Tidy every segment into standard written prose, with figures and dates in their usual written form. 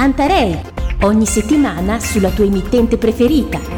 Pantarei, ogni settimana sulla tua emittente preferita.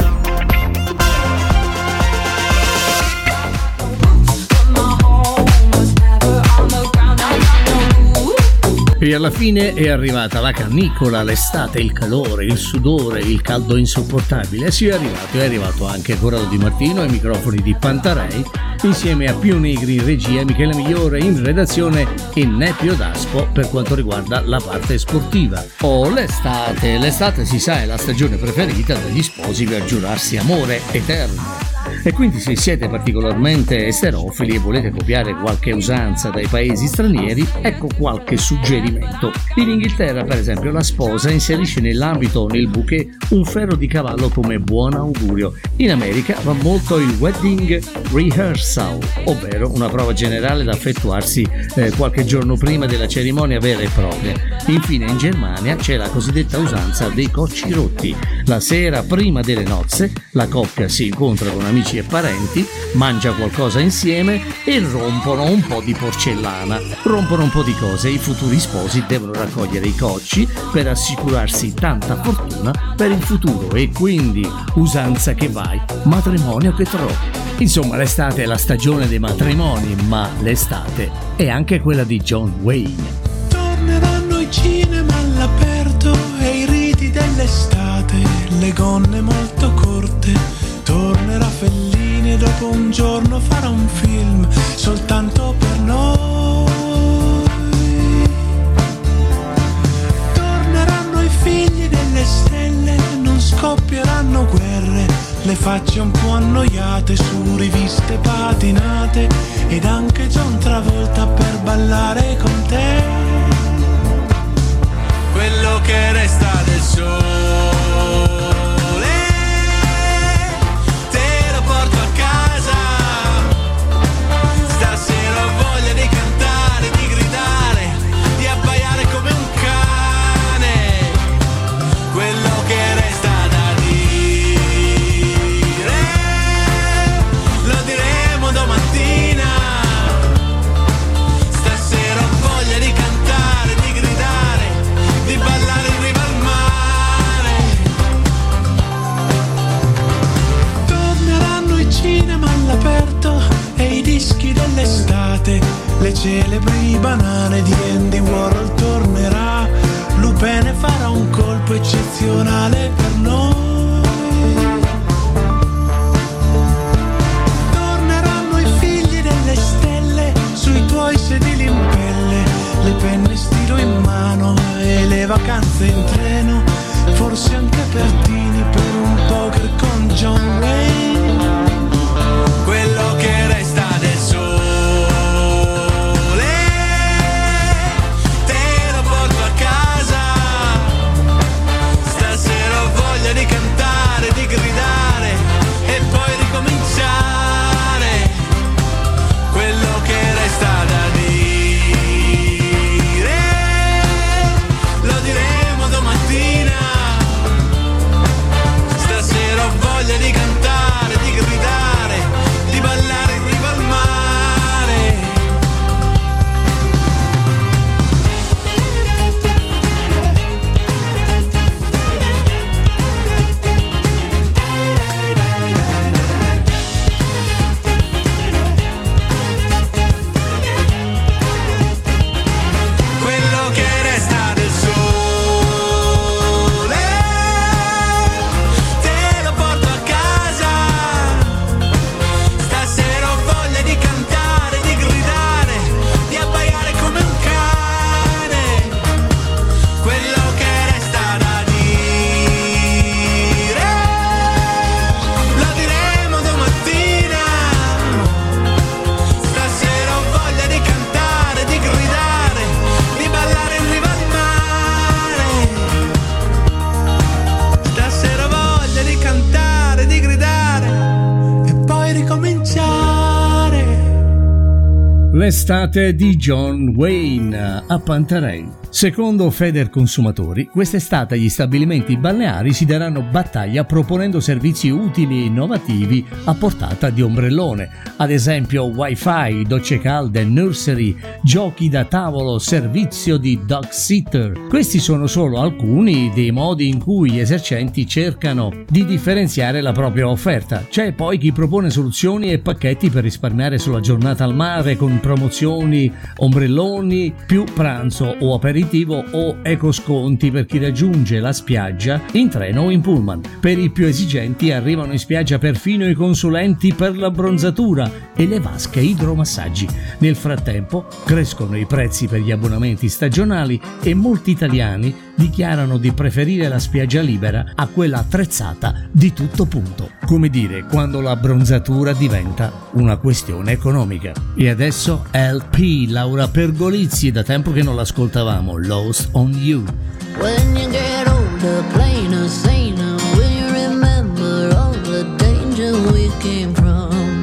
E alla fine è arrivata la cannicola, l'estate, il calore, il sudore, il caldo insopportabile. Sì, è arrivato anche Corrado Di Martino ai microfoni di Pantarei, insieme a Pio Negri in regia, Michele Migliore in redazione e Neppio Daspo per quanto riguarda la parte sportiva. L'estate si sa è la stagione preferita degli sposi per giurarsi amore eterno. E quindi se siete particolarmente esterofili e volete copiare qualche usanza dai paesi stranieri, ecco qualche suggerimento. In Inghilterra, per esempio, la sposa inserisce nell'abito o nel bouquet un ferro di cavallo come buon augurio. In America va molto il wedding rehearsal, ovvero una prova generale da effettuarsi qualche giorno prima della cerimonia vera e propria. Infine in Germania c'è la cosiddetta usanza dei cocci rotti. La sera prima delle nozze la coppia si incontra con amici e parenti, mangia qualcosa insieme e rompono un po' di porcellana, rompono un po' di cose. I futuri sposi devono raccogliere i cocci per assicurarsi tanta fortuna per il futuro e quindi usanza che vai, matrimonio che trovi. Insomma, l'estate è la stagione dei matrimoni, ma l'estate è anche quella di John Wayne. Torneranno i cinema all'aperto e i riti dell'estate, le gonne molto corte. Tornerà Fellini e dopo un giorno farà un film soltanto per noi. Torneranno i figli delle stelle, non scoppieranno guerre, le facce un po' annoiate su riviste patinate ed anche John Travolta per ballare con te. Quello che resta del sole le celebri banane di Andy Warhol tornerà, Lupin farà un colpo eccezionale per noi. Torneranno i figli delle stelle sui tuoi sedili in pelle, le penne stilo in mano e le vacanze in treno, forse anche Pertini per un poker con John Wayne. Quello che resta del sole di cantare, di gridare e poi ricominciare. Quello che resta da dire lo diremo domattina. L'estate di John Wayne a Pantarei. Secondo Federconsumatori, quest'estate gli stabilimenti balneari si daranno battaglia proponendo servizi utili e innovativi a portata di ombrellone, ad esempio wifi, docce calde, nursery, giochi da tavolo, servizio di dog sitter. Questi sono solo alcuni dei modi in cui gli esercenti cercano di differenziare la propria offerta. C'è poi chi propone soluzioni e pacchetti per risparmiare sulla giornata al mare con promozioni, ombrelloni, più pranzo o aperitivo o ecosconti per chi raggiunge la spiaggia in treno o in pullman. Per i più esigenti arrivano in spiaggia perfino i consulenti per l'abbronzatura e le vasche idromassaggi. Nel frattempo crescono i prezzi per gli abbonamenti stagionali e molti italiani dichiarano di preferire la spiaggia libera a quella attrezzata di tutto punto. Come dire, quando l'abbronzatura diventa una questione economica. E adesso LP, Laura Pergolizzi, da tempo che non l'ascoltavamo, Lost on You. When you get older, plainer, saner, will you remember all the danger we came from?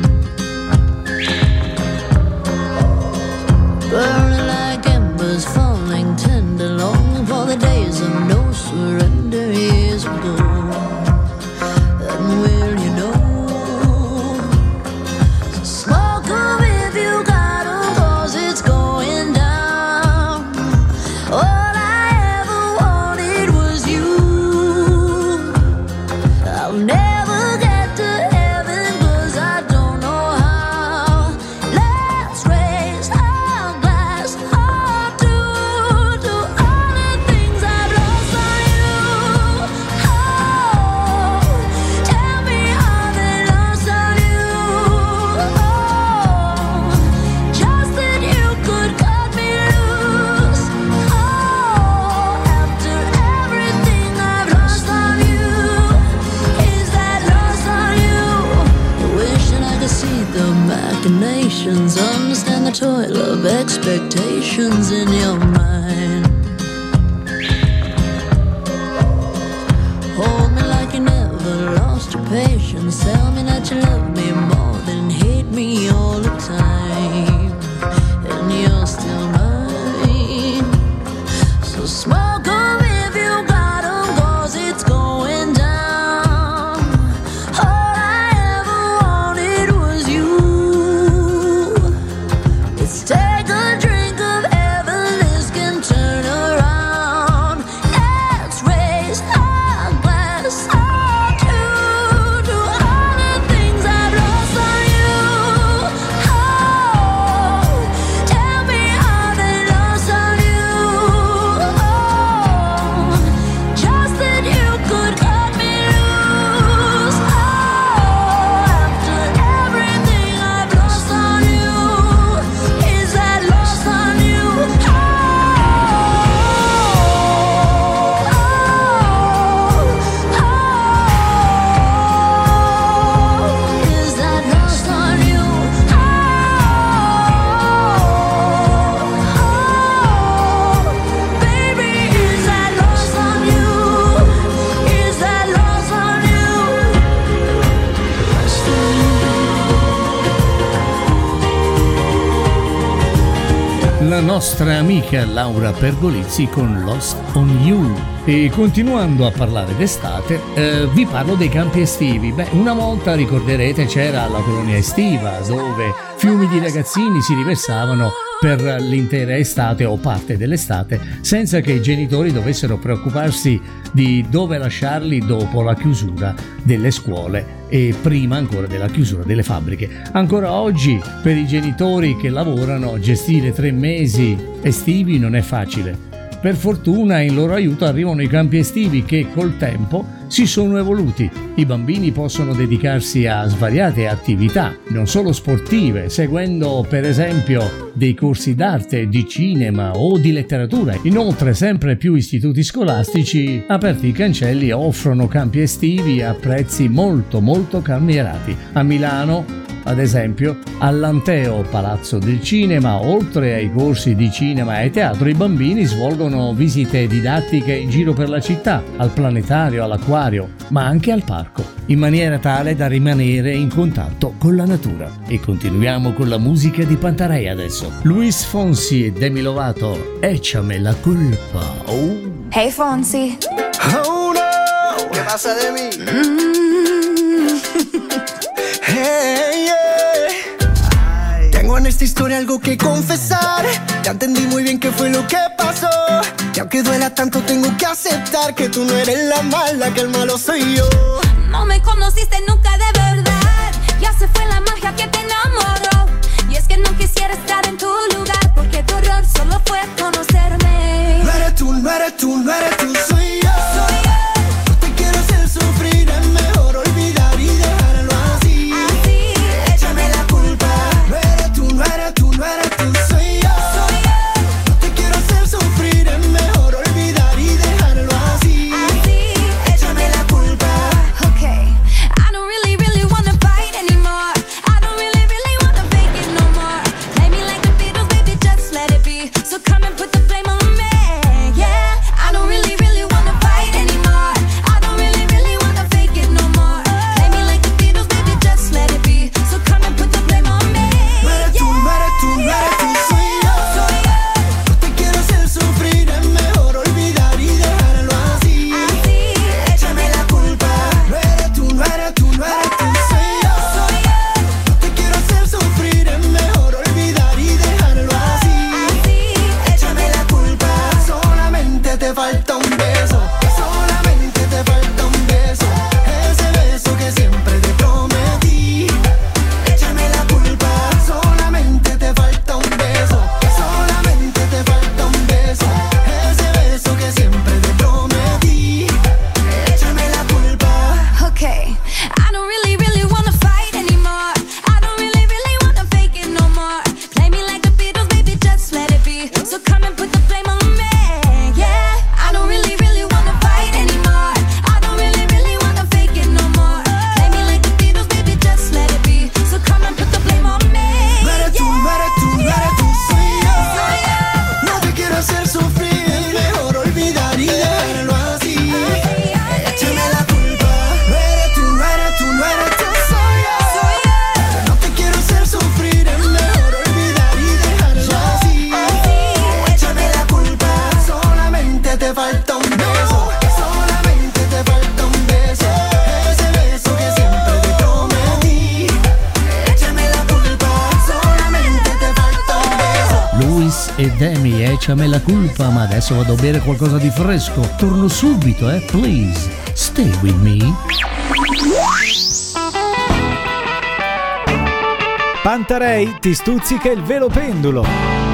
Burning like embers, falling tender, longing for the days of no surrender years ago. And will you know? So smoke 'em if you got 'em, 'cause it's going down. All I ever wanted was you. I'll never get to heaven 'cause I don't know how. Let's raise our glass up to all the things I've lost on you. Oh, tell me how they lost on you. Oh, just that you could cut me loose. Oh, after everything I've lost on you, is that lost on you? Wishing I could see the machinations, understand the toil of expectations in your mind. Hold me like you never lost your patience. Tell me that you love me more than hate me all the time. And you're still mine. So smoke 'em if you got 'em, 'cause it's going down. All I ever wanted was you. Let's take a drink of heaven, this can turn around. Let's raise our glass up to all the things I've lost on you. Oh, tell me how they lost on you. Oh, just that you could cut me loose. Oh, after everything I've lost on you, is that lost on you? Is that lost on you? Baby, is that lost on you? Is that lost on you? La nostra amica Laura Pergolizzi con Lost on You. E continuando a parlare d'estate, vi parlo dei campi estivi. Una volta, ricorderete, c'era la colonia estiva dove fiumi di ragazzini si riversavano per l'intera estate o parte dell'estate senza che i genitori dovessero preoccuparsi di dove lasciarli dopo la chiusura delle scuole e prima ancora della chiusura delle fabbriche. Ancora oggi per i genitori che lavorano gestire 3 mesi estivi non è facile. Per fortuna in loro aiuto arrivano i campi estivi che col tempo si sono evoluti. I bambini possono dedicarsi a svariate attività, non solo sportive, seguendo per esempio dei corsi d'arte, di cinema o di letteratura. Inoltre sempre più istituti scolastici aperti i cancelli offrono campi estivi a prezzi molto calmierati. A Milano, ad esempio, all'Anteo Palazzo del Cinema, oltre ai corsi di cinema e teatro, i bambini svolgono visite didattiche in giro per la città, al planetario, all'acquario, all'acquario, ma anche al parco, in maniera tale da rimanere in contatto con la natura. E continuiamo con la musica di Pantarei adesso. Luis Fonsi e Demi Lovato, Échame la culpa. Oh. Hey Fonsi. Oh no, ¿qué pasa de mí? Hey, yeah. Tengo en esta historia algo que confesar. Ya entendí muy bien qué fue lo que pasó. Y aunque duela tanto tengo que aceptar que tú no eres la mala, que el malo soy yo. No me conociste nunca de verdad. Ya se fue la magia que te enamoró. Y es que no quisiera estar en tu lugar, porque tu error solo fue conocerme. No eres tú, no eres tú, no eres tú, soy yo. Soy yo. No te quiero hacer sufrir, es mejor olvidar y dejarlo así. Así, échame la culpa. No eres tú, no eres tú, no eres tú, soy yo. soy yo. No te quiero hacer sufrir, es mejor olvidar y dejarlo así. Así, Échame la culpa. okay. I don't really, really wanna fight anymore. I don't really, really wanna fake it no more. Play me like the Beatles, baby, just let it be. So come and put the blame on me, yeah. I don't really, really wanna fight anymore. I don't really, really wanna fake it no more. Play me like the Beatles, baby, just let it be. So come and put the blame on me, No eres tú, no eres tú, no eres tú, soy yo. soy yo. No te quiero hacer sufrir, es mejor olvidar y dejarlo así. Así, Échame la culpa. No eres tú, no eres tú, no eres tú, soy yo. soy yo. No te quiero hacer sufrir, es mejor olvidar y dejarlo así. Así, Échame la culpa. Solamente te falta un beso. Solamente te falta un beso. Ese beso que siempre te prometí. Échame la culpa. Solamente te falta un beso. Solamente te falta un beso. Ese beso que siempre te prometí. Échame la culpa. okay. I don't really, really wanna fight anymore. I don't really, really wanna fake it no more. Play me like the Beatles, baby, just let it be. So come and put the blame on me, yeah. I don't really, really wanna fight anymore. I don't really, really wanna fake it no more. Play me like the Beatles, baby, just let it be. So come and put the blame on me, No eres tú, no eres tú, no eres tú, soy yo. soy yo. No te quiero hacer sufrir, es mejor olvidar y dejarlo así. Échame la culpa. No eres tú, no eres tú, no eres tú, soy yo. Soy yo. No te quiero hacer sufrir, es mejor olvidar y dejarlo así. Échame la culpa. Solamente te falta un beso. Solamente te falta un beso. Ese beso que siempre te prometí. Échame la culpa. Solamente te falta un beso. Luis e Demi, Échame la culpa, ma adesso vado a bere qualcosa di fresco. Torno subito, please. Stay with me. Pantarei ti stuzzica il velo pendulo.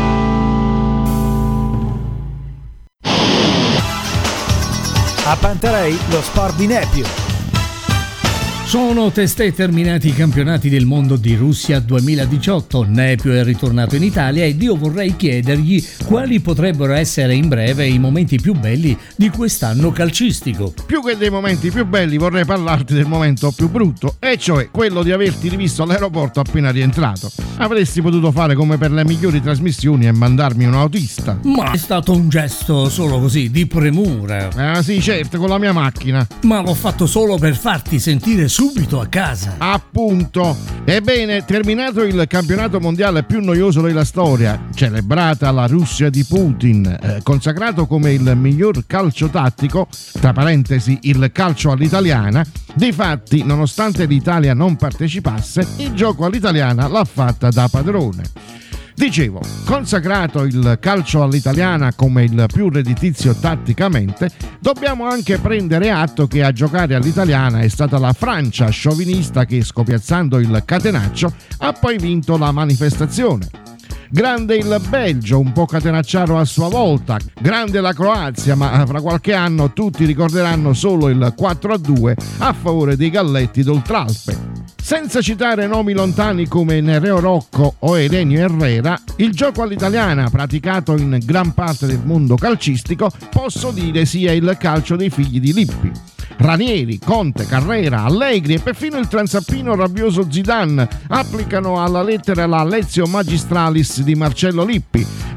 A Pantarei lo sport di Nepio. Sono testé terminati i campionati del mondo di Russia 2018. Nepio è ritornato in Italia ed io vorrei chiedergli quali potrebbero essere in breve i momenti più belli di quest'anno calcistico. Più che dei momenti più belli vorrei parlarti del momento più brutto, e cioè quello di averti rivisto all'aeroporto appena rientrato. Avresti potuto fare come per le migliori trasmissioni e mandarmi un autista. Ma è stato un gesto solo così, di premura. Ah sì, certo, con la mia macchina. Ma l'ho fatto solo per farti sentire subito a casa. Appunto. Ebbene, terminato il campionato mondiale più noioso della storia, celebrata la Russia di Putin, consacrato come il miglior calcio tattico, tra parentesi il calcio all'italiana, difatti, nonostante l'Italia non partecipasse, il gioco all'italiana l'ha fatta da padrone. Dicevo, consacrato il calcio all'italiana come il più redditizio tatticamente, dobbiamo anche prendere atto che a giocare all'italiana è stata la Francia sciovinista che, scopiazzando il catenaccio, ha poi vinto la manifestazione. Grande il Belgio, un po' catenacciaro a sua volta, grande la Croazia, ma fra qualche anno tutti ricorderanno solo il 4-2 a favore dei Galletti d'Oltralpe. Senza citare nomi lontani come Nereo Rocco o Elenio Herrera, il gioco all'italiana, praticato in gran parte del mondo calcistico, posso dire sia il calcio dei figli di Lippi. Ranieri, Conte, Carrera, Allegri e perfino il transappino rabbioso Zidane applicano alla lettera la Lectio Magistralis di Marcello Lippi,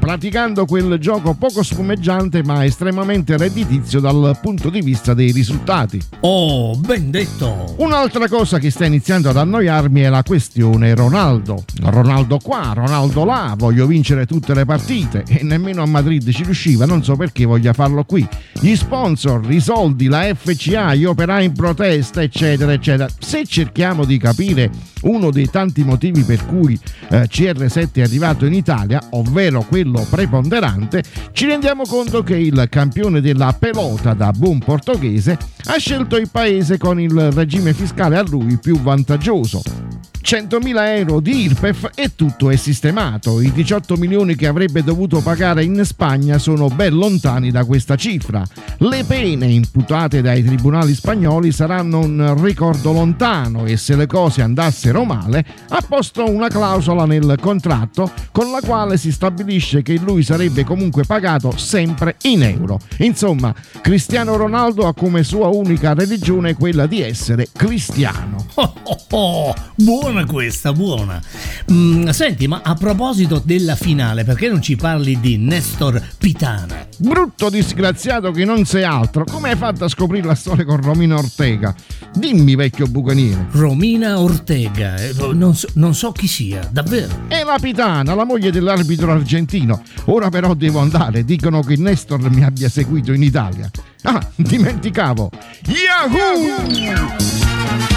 praticando quel gioco poco spumeggiante ma estremamente redditizio dal punto di vista dei risultati. Oh, ben detto! Un'altra cosa che sta iniziando ad annoiarmi è la questione Ronaldo. Ronaldo qua, Ronaldo là, voglio vincere tutte le partite e nemmeno a Madrid ci riusciva, non so perché voglia farlo qui. Gli sponsor, i soldi, la FCA, gli operai in protesta, eccetera, eccetera. Se cerchiamo di capire uno dei tanti motivi per cui CR7 è arrivato in Italia, ovvero quello preponderante, ci rendiamo conto che il campione della pelota da buon portoghese ha scelto il paese con il regime fiscale a lui più vantaggioso. 100.000 euro di IRPEF e tutto è sistemato. I 18 milioni che avrebbe dovuto pagare in Spagna sono ben lontani da questa cifra. Le pene imputate dai tribunali spagnoli saranno un ricordo lontano e se le cose andassero male ha posto una clausola nel contratto con la quale si stabilisce che lui sarebbe comunque pagato sempre in euro. Insomma, Cristiano Ronaldo ha come sua unica religione quella di essere cristiano. Buona questa, buona. Senti, ma a proposito della finale, perché non ci parli di Nestor Pitana? Brutto disgraziato che non sei altro, come hai fatto a scoprire la storia con Romina Ortega? Dimmi, vecchio bucaniere. Romina Ortega, non so chi sia, davvero. È la Pitana, la moglie dell'arbitro argentino. Ora però devo andare, dicono che Nestor mi abbia seguito in Italia. Ah, dimenticavo. Yahoo!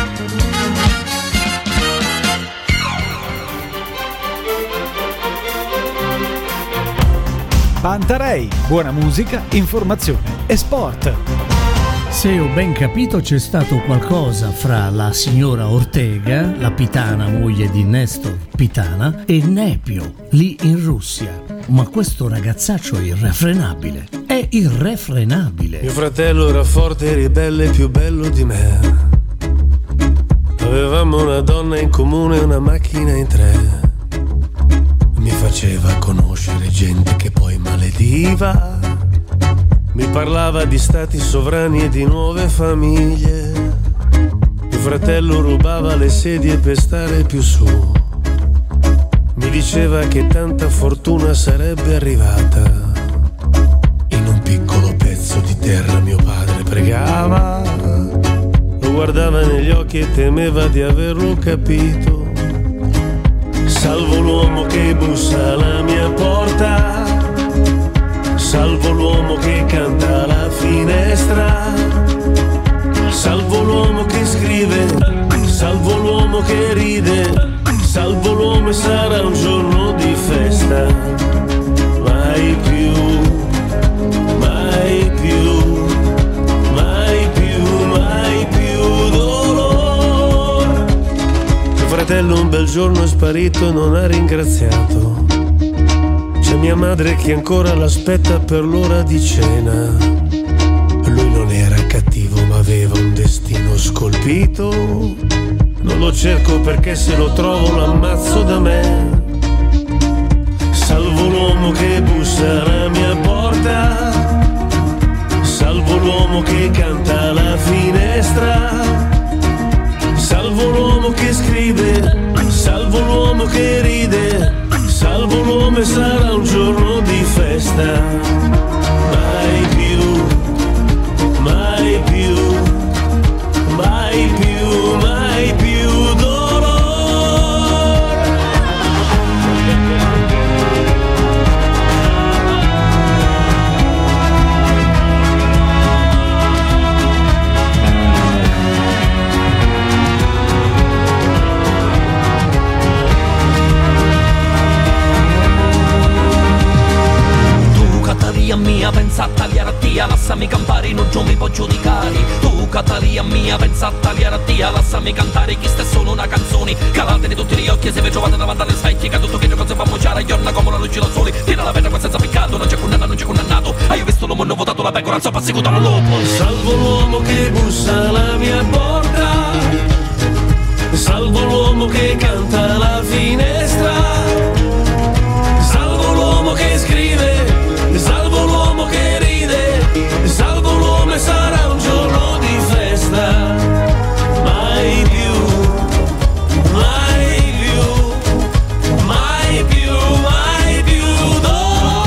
Pantarei, buona musica, informazione e sport. Se ho ben capito c'è stato qualcosa fra la signora Ortega, la Pitana, moglie di Nestor Pitana, e Nepio, lì in Russia. Ma questo ragazzaccio è irrefrenabile. È irrefrenabile. Mio fratello era forte e ribelle, più bello di me. Avevamo una donna in comune e una macchina in tre. Mi faceva conoscere gente che poi malediva. Mi parlava di stati sovrani e di nuove famiglie. Mio fratello rubava le sedie per stare più su. Mi diceva che tanta fortuna sarebbe arrivata. In un piccolo pezzo di terra mio padre pregava. Lo guardava negli occhi e temeva di averlo capito. Salvo l'uomo che bussa alla mia porta, salvo l'uomo che canta alla finestra, salvo l'uomo che scrive, salvo l'uomo che ride, salvo l'uomo e sarà un giorno di festa. Mai più, mai più, mai più, mai più dolore. Mio fratello un bel giorno è sparito e non ha ringraziato. C'è mia madre che ancora l'aspetta per l'ora di cena. Lui non era cattivo ma aveva un destino scolpito. Non lo cerco perché se lo trovo lo ammazzo da me. Salvo l'uomo che bussa alla mia porta, salvo l'uomo che canta alla finestra, salvo l'uomo che scrive, salvo l'uomo che ride, salvo l'uomo e sarà un giorno di festa. Mai più, mai più, mai più, mai più dolore. Catalia mia, pensa a tagliare a tia, lassami campare, non mi può giudicare. Tu, Catalia mia, pensa a tagliare a tia, lassami cantare, chi sta solo una canzone. Calatene tutti gli occhi e se vi trovate davanti alle specchie, che tutto che cosa fa mucciare, giorna come la luce da sole. Tira la pena senza peccato, non c'è condanna, non c'è condannato. Hai visto l'uomo, hanno votato la pecora, non so perseguito lo lupo. Salvo l'uomo che bussa alla mia porta, salvo l'uomo che canta alla finestra, salvo l'uomo che scrive, salvo l'uomo che ride, salvo l'uomo e sarà un giorno di festa. Mai più, mai più, mai più, mai più dolore.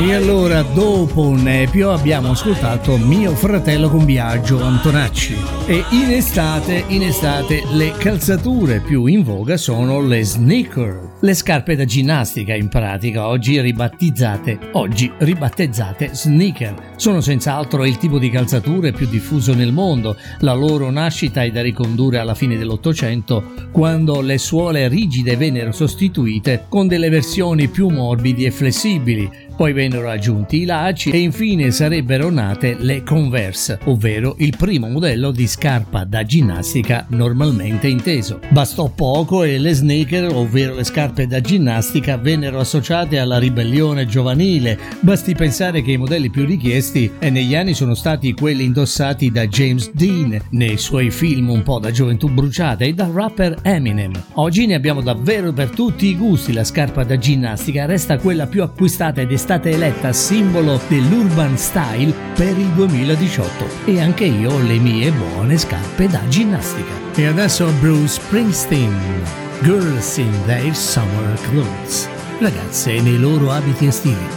E allora, dopo un Nepio, abbiamo ascoltato Mio fratello con Biagio Antonacci. E in estate le calzature più in voga sono le sneaker, le scarpe da ginnastica in pratica, oggi ribattezzate sneaker. Sono senz'altro il tipo di calzature più diffuso nel mondo. La loro nascita è da ricondurre alla fine dell'Ottocento, quando le suole rigide vennero sostituite con delle versioni più morbidi e flessibili. Poi vennero aggiunti i lacci e infine sarebbero nate le Converse, ovvero il primo modello di scarpa da ginnastica normalmente inteso. Bastò poco e le sneaker, ovvero le scarpe da ginnastica, vennero associate alla ribellione giovanile. Basti pensare che i modelli più richiesti negli anni sono stati quelli indossati da James Dean nei suoi film un po' da gioventù bruciata e dal rapper Eminem. Oggi ne abbiamo davvero per tutti i gusti. La scarpa da ginnastica resta quella più acquistata ed è stata eletta simbolo dell'urban style per il 2018 e anche io ho le mie buone scarpe da ginnastica. E adesso Bruce Springsteen, Girls in Their Summer Clothes, ragazze nei loro abiti estivi.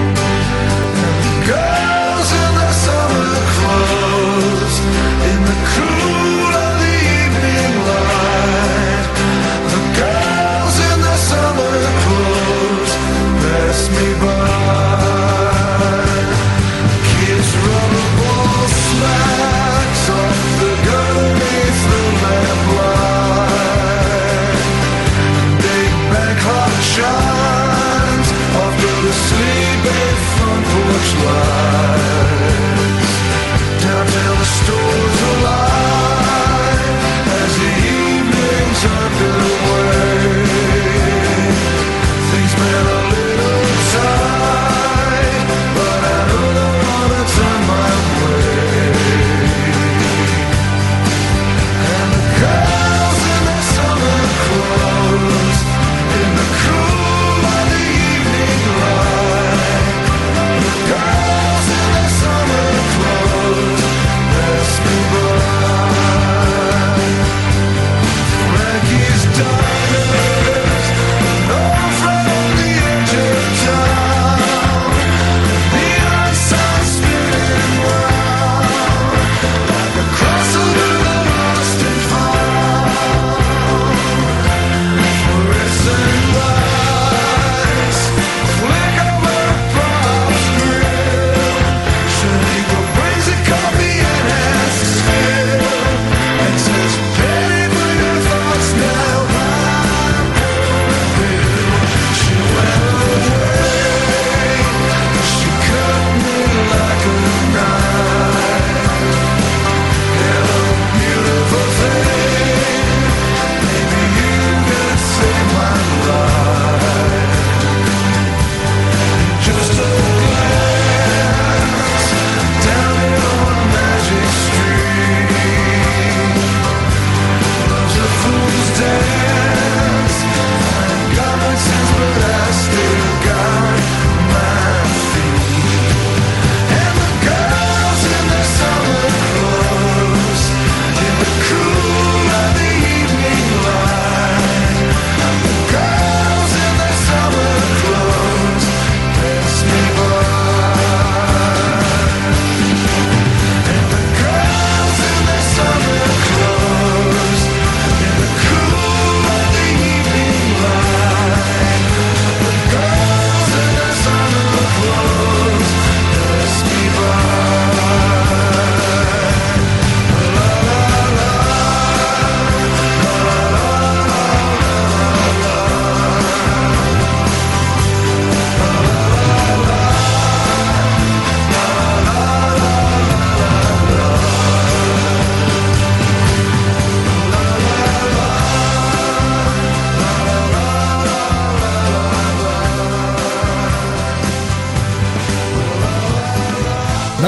In the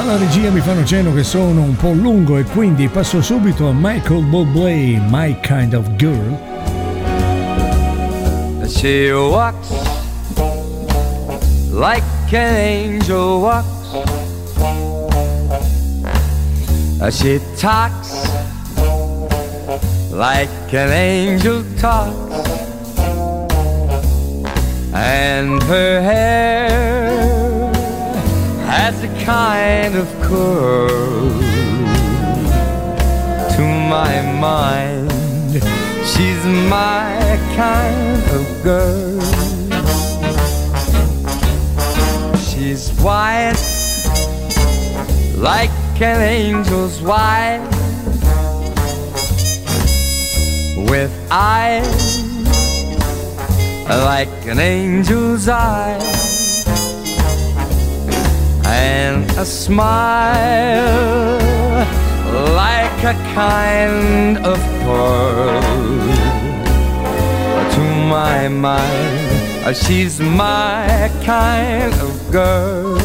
Dalla regia mi fanno cenno che sono un po' lungo e quindi passo subito a Michael Bublé, My Kind of Girl. She walks like an angel walks. She talks like an angel talks. And her hair has a kind of curl. To my mind, she's my kind of girl. She's white like an angel's white, with eyes like an angel's eyes, and a smile like a kind of pearl. To my mind, she's my kind of girl.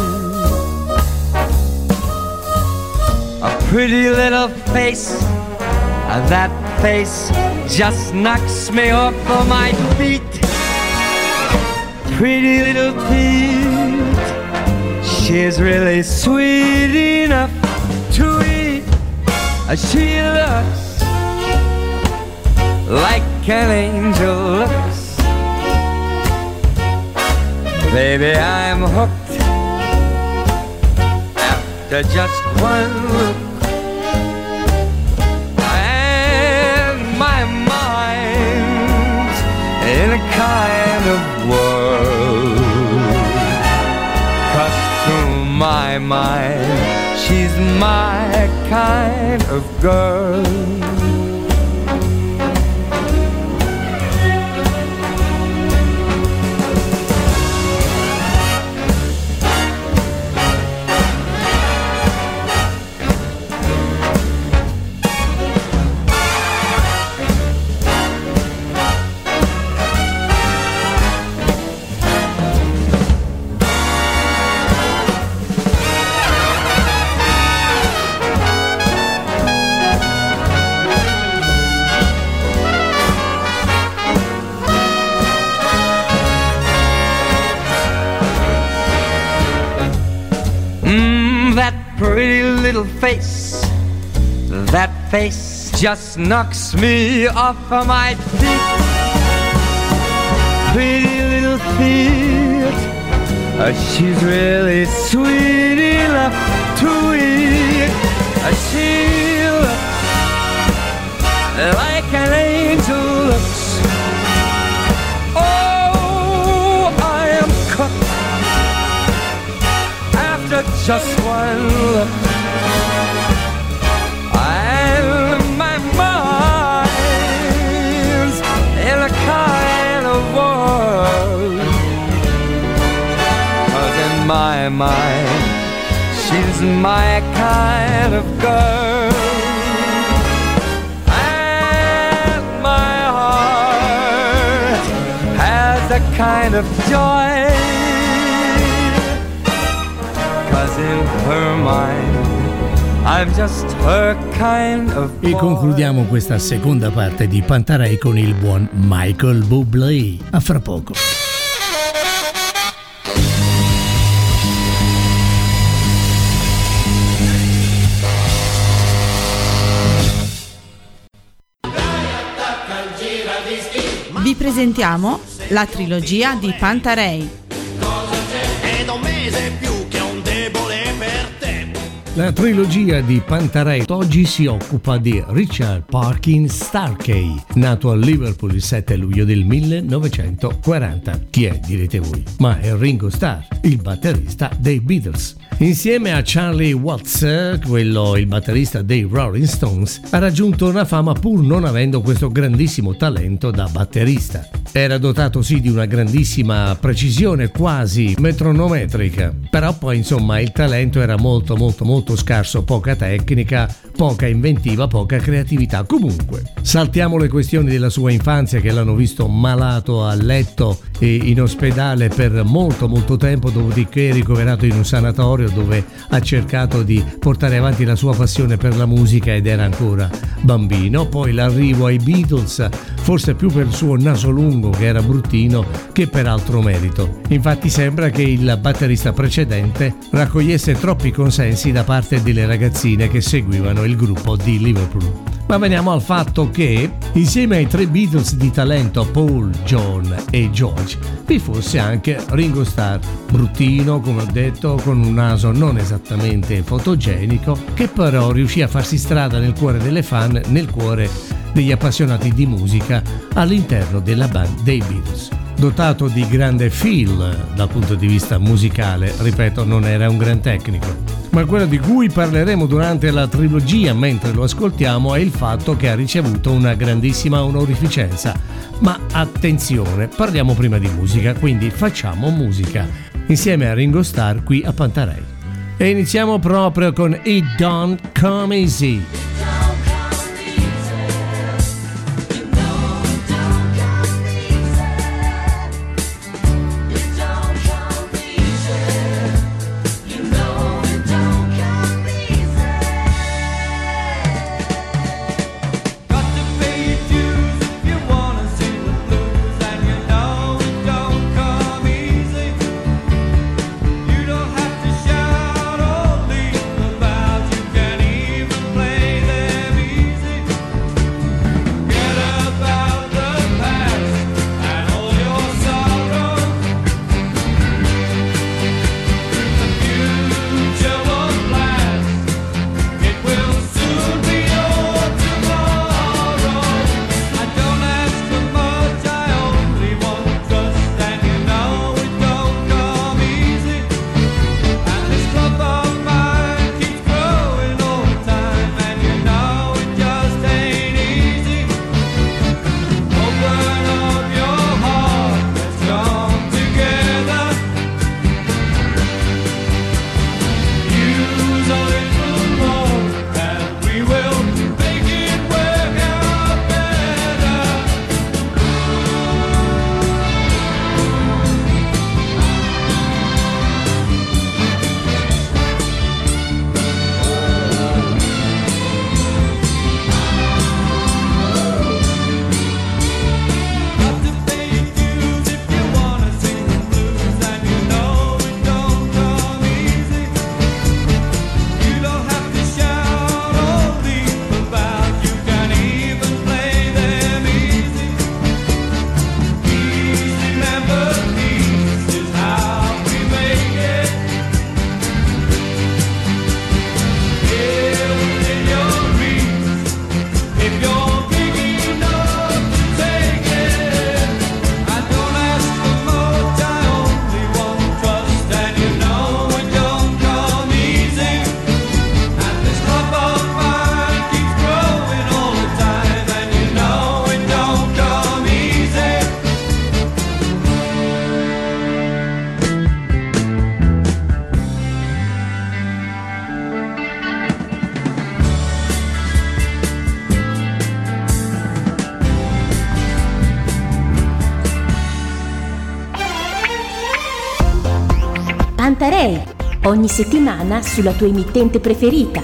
A pretty little face, that face just knocks me off of my feet. Pretty little feet, she's really sweet enough to eat. She looks like an angel looks. Baby, I'm hooked after just one look. And my mind's in a kind of whirl. 'Cause to my mind, she's my kind of girl. Pretty little face, that face just knocks me off of my feet. Pretty little feet, she's really sweet enough to eat. She looks like an angel looks. Oh, I am cooked after just one look. And my mind's in a kind of world. 'Cause in my mind, she's my kind of girl. And my heart has a kind of joy. In her mind, I'm just her kind of boy. E concludiamo questa seconda parte di Pantarei con il buon Michael Bublé. A fra poco. Vi presentiamo la trilogia di Pantarei. La trilogia di Pantarei oggi si occupa di Richard Parkin Starkey, nato a Liverpool il 7 luglio del 1940. Chi è, direte voi? Ma è Ringo Starr, il batterista dei Beatles. Insieme a Charlie Watts, il batterista dei Rolling Stones, ha raggiunto una fama pur non avendo questo grandissimo talento da batterista. Era dotato sì di una grandissima precisione quasi metronometrica, però poi insomma il talento era molto scarso, poca tecnica, poca inventiva, poca creatività. Comunque, saltiamo le questioni della sua infanzia che l'hanno visto malato a letto e in ospedale per molto tempo, dopodiché ricoverato in un sanatorio dove ha cercato di portare avanti la sua passione per la musica ed era ancora bambino. Poi l'arrivo ai Beatles, forse più per il suo naso lungo che era bruttino che per altro merito. Infatti sembra che il batterista precedente raccogliesse troppi consensi da parte delle ragazzine che seguivano il gruppo di Liverpool. Ma veniamo al fatto che insieme ai 3 Beatles di talento Paul, John e George vi fosse anche Ringo Starr, bruttino come ho detto, con un naso non esattamente fotogenico, che però riuscì a farsi strada nel cuore delle fan, nel cuore degli appassionati di musica all'interno della band dei Beatles. Dotato di grande feel dal punto di vista musicale, ripeto, non era un gran tecnico, ma quello di cui parleremo durante la trilogia mentre lo ascoltiamo è il fatto che ha ricevuto una grandissima onorificenza. Ma attenzione, parliamo prima di musica, quindi facciamo musica insieme a Ringo Starr qui a Pantarei. E iniziamo proprio con It Don't Come Easy. Pantarei, ogni settimana sulla tua emittente preferita.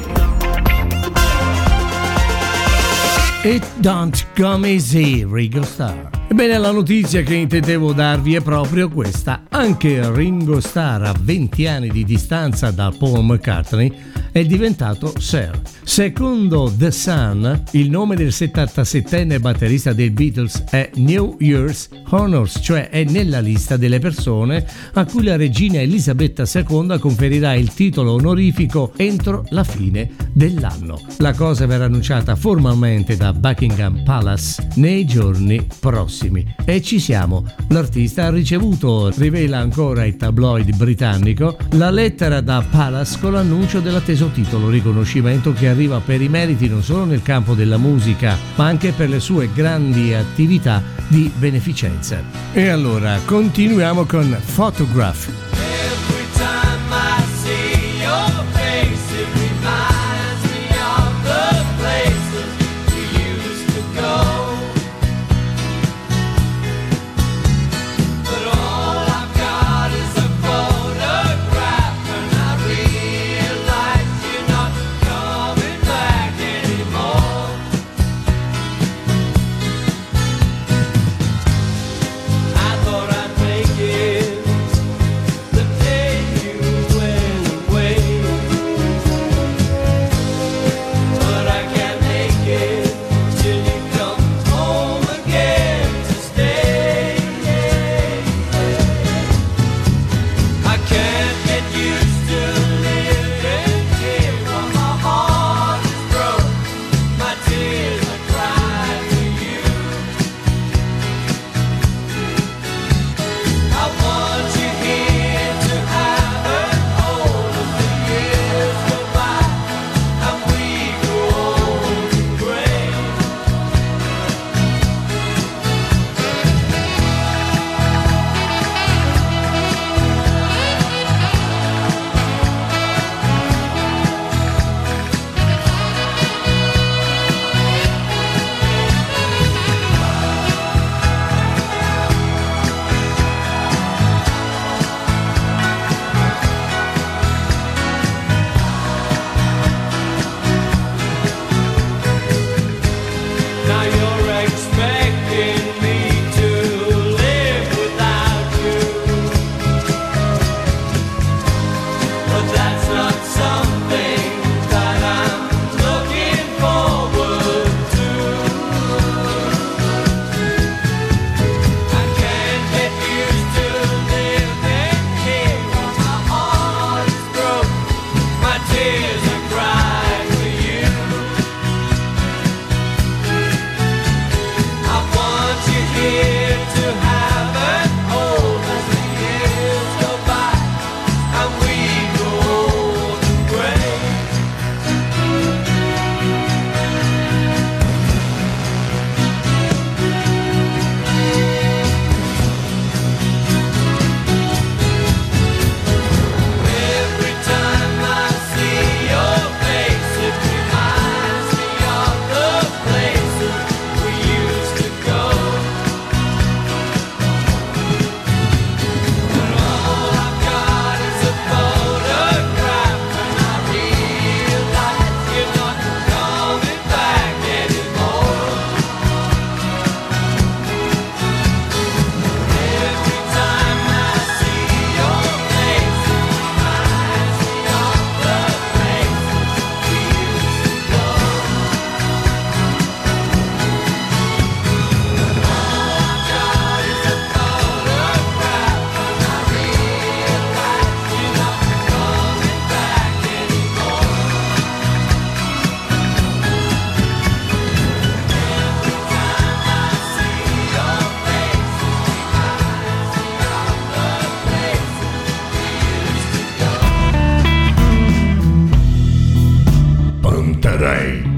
It Don't Come Easy, Ringo Starr. Ebbene, la notizia che intendevo darvi è proprio questa. Anche Ringo Starr, a 20 anni di distanza da Paul McCartney, è diventato Sir. Secondo The Sun, il nome del 77enne batterista dei Beatles è New Year's Honors, cioè è nella lista delle persone a cui la regina Elisabetta II conferirà il titolo onorifico entro la fine dell'anno. La cosa verrà annunciata formalmente da Buckingham Palace nei giorni prossimi. E ci siamo. L'artista ha ricevuto, rivela ancora il tabloid britannico, la lettera da Palace con l'annuncio dell'atteso titolo, riconoscimento che arriva per i meriti non solo nel campo della musica, ma anche per le sue grandi attività di beneficenza. E allora continuiamo con Photograph. Every time I see your face, it reminds me of the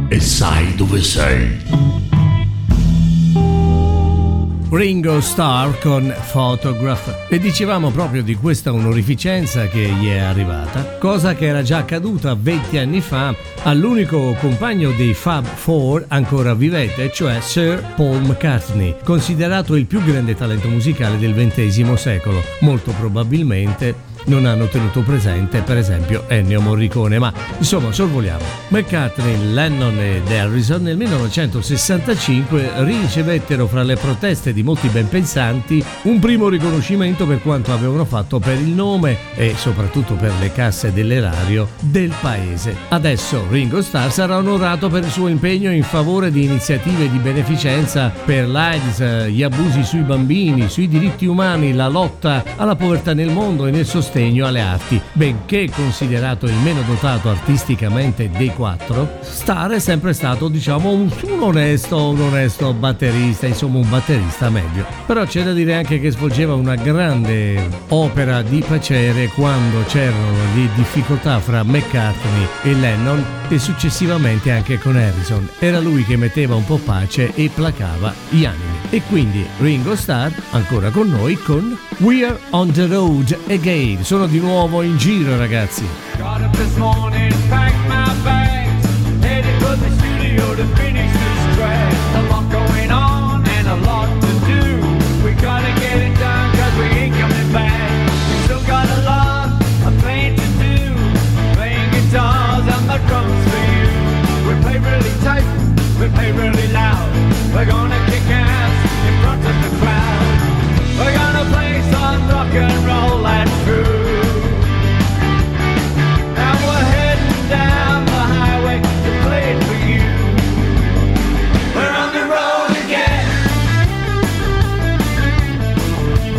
e sai dove sei. Ringo Starr con Photograph. E dicevamo proprio di questa onorificenza che gli è arrivata, cosa che era già accaduta 20 anni fa all'unico compagno dei Fab Four ancora vivente, cioè Sir Paul McCartney, considerato il più grande talento musicale del XX secolo. Molto probabilmente non hanno tenuto presente per esempio Ennio Morricone, ma insomma sorvoliamo. McCartney, Lennon ed Harrison nel 1965 ricevettero, fra le proteste di molti ben pensanti, un primo riconoscimento per quanto avevano fatto per il nome e soprattutto per le casse dell'erario del paese. Adesso Ringo Starr sarà onorato per il suo impegno in favore di iniziative di beneficenza per l'AIDS, gli abusi sui bambini, sui diritti umani, la lotta alla povertà nel mondo e nel sostegno alle arti. Benché considerato il meno dotato artisticamente dei quattro, Starr è sempre stato, diciamo, un onesto batterista, insomma un batterista medio. Però c'è da dire anche che svolgeva una grande opera di piacere quando c'erano le difficoltà fra McCartney e Lennon e successivamente anche con Harrison. Era lui che metteva un po' pace e placava gli animi. E quindi Ringo Starr ancora con noi con We're on the Road Again. Sono di nuovo in giro, ragazzi. Got up this morning, packed my bags, headed for the studio to finish this track. A lot going on and a lot to do. We gotta get it done 'cause we ain't coming back. We still got a lot of playing to do, playing guitars and the drums for you. We play really tight, we play really loud. We're gonna kick ass in front of the crowd. We're gonna play some rock and roll, that's true. And we're heading down the highway to play it for you. We're on the road again.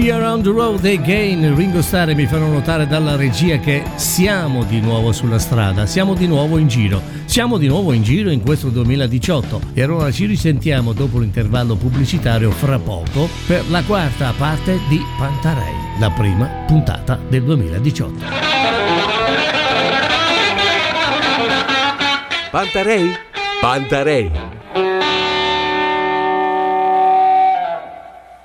We are on the road again. Ringo Starr mi fanno notare dalla regia che siamo di nuovo sulla strada, siamo di nuovo in giro in questo 2018 e allora ci risentiamo dopo l'intervallo pubblicitario fra poco per la quarta parte di Pantarei, la prima puntata del 2018. Pantarei? Pantarei.